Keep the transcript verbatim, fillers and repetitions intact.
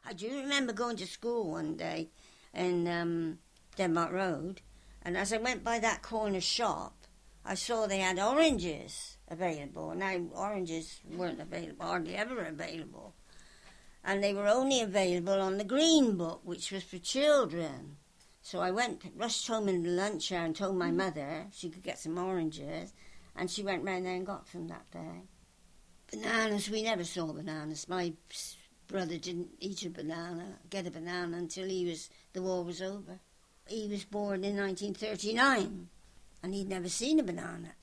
I do remember going to school one day in um, Denmark Road, and as I went by that corner shop, I saw they had oranges available. Now, oranges weren't available, hardly ever available. And they were only available on the Green Book, which was for children. So I went, rushed home in the lunch hour and told my mother she could get some oranges, and she went round there and got some that day. Bananas, we never saw bananas. My brother didn't eat a banana, get a banana until he was the war was over. He was born in nineteen thirty-nine, and he'd never seen a banana.